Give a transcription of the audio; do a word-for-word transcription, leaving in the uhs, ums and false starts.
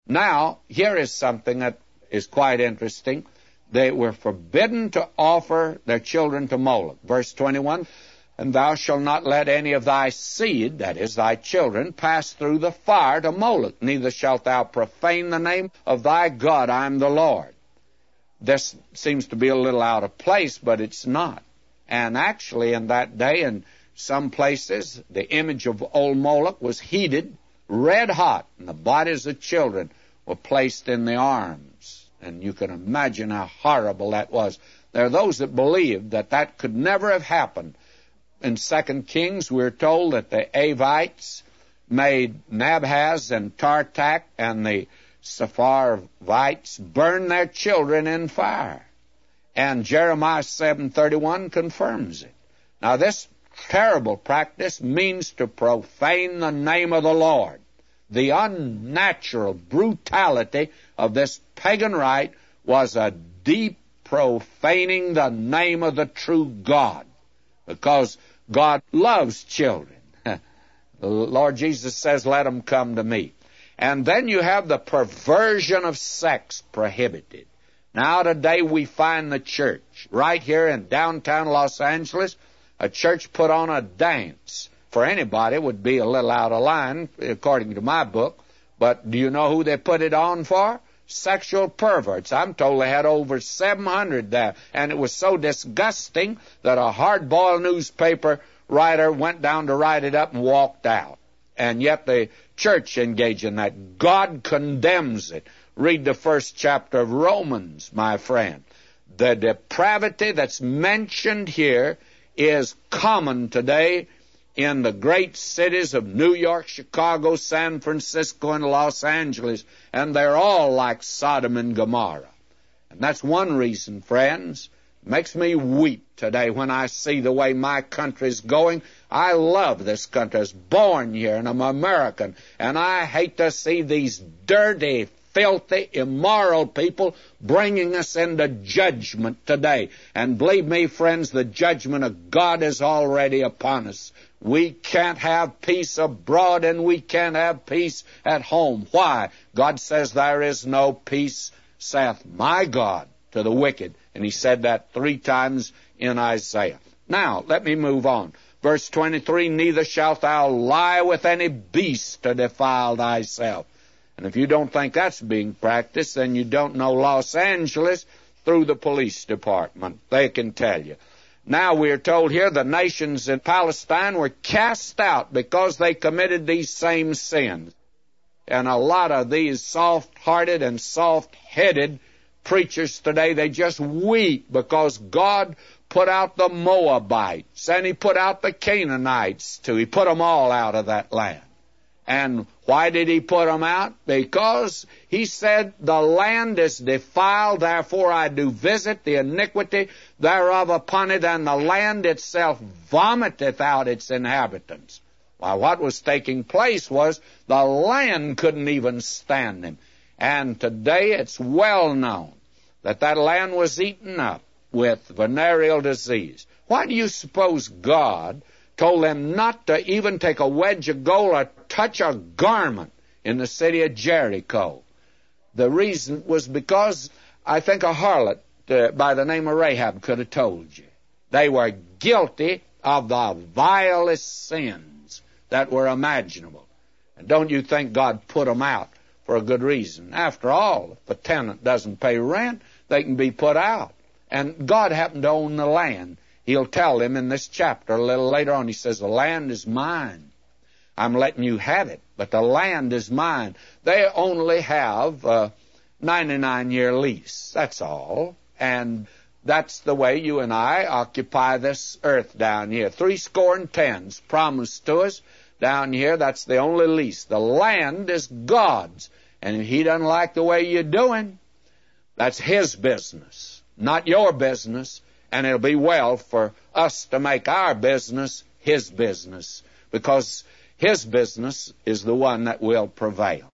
Now, here is something that is quite interesting. They were forbidden to offer their children to Moloch. Verse twenty-one, and thou shalt not let any of thy seed, that is, thy children, pass through the fire to Moloch, neither shalt thou profane the name of thy God. I am the Lord. This seems to be a little out of place, but it's not. And actually, in that day, in some places, the image of old Moloch was heated red hot, and the bodies of children were placed in the arms. And you can imagine how horrible that was. There are those that believe that that could never have happened. In Second Kings, we're told that the Avites made Nabhaz and Tartak and the Sepharvites burn their children in fire. And Jeremiah seven thirty-one confirms it. Now, this terrible practice means to profane the name of the Lord. The unnatural brutality of this pagan rite was a deep profaning the name of the true God, because God loves children. The Lord Jesus says, let them come to me. And then you have the perversion of sex prohibited. Now today we find the church right here in downtown Los Angeles, a church put on a dance. For anybody, it would be a little out of line, according to my book. But do you know who they put it on for? Sexual perverts. I'm told they had over seven hundred there. And it was so disgusting that a hard-boiled newspaper writer went down to write it up and walked out. And yet the church engaged in that. God condemns it. Read the first chapter of Romans, my friend. The depravity that's mentioned here is common today in the great cities of New York, Chicago, San Francisco, and Los Angeles, and they're all like Sodom and Gomorrah. And that's one reason, friends. It makes me weep today when I see the way my country's going. I love this country. I was born here, and I'm American, and I hate to see these dirty, filthy, immoral people bringing us into judgment today. And believe me, friends, the judgment of God is already upon us. We can't have peace abroad, and we can't have peace at home. Why? God says there is no peace, saith my God, to the wicked. And he said that three times in Isaiah. Now, let me move on. Verse twenty-three, neither shalt thou lie with any beast to defile thyself. And if you don't think that's being practiced, then you don't know Los Angeles through the police department. They can tell you. Now we're told here the nations in Palestine were cast out because they committed these same sins. And a lot of these soft-hearted and soft-headed preachers today, they just weep because God put out the Moabites and he put out the Canaanites too. He put them all out of that land. And why did he put them out? Because he said, the land is defiled, therefore I do visit the iniquity thereof upon it, and the land itself vomiteth out its inhabitants. Well, what was taking place was the land couldn't even stand him. And today it's well known that that land was eaten up with venereal disease. Why do you suppose God told them not to even take a wedge of gold or touch a garment in the city of Jericho? The reason was because I think a harlot uh, by the name of Rahab could have told you. They were guilty of the vilest sins that were imaginable. And don't you think God put them out for a good reason? After all, if a tenant doesn't pay rent, they can be put out. And God happened to own the land. He'll tell them in this chapter a little later on. He says, the land is mine. I'm letting you have it, but the land is mine. They only have a ninety-nine year lease. That's all. And that's the way you and I occupy this earth down here. Three score and tens promised to us down here. That's the only lease. The land is God's. And if he doesn't like the way you're doing, that's his business, not your business. And it'll be well for us to make our business his business, because his business is the one that will prevail.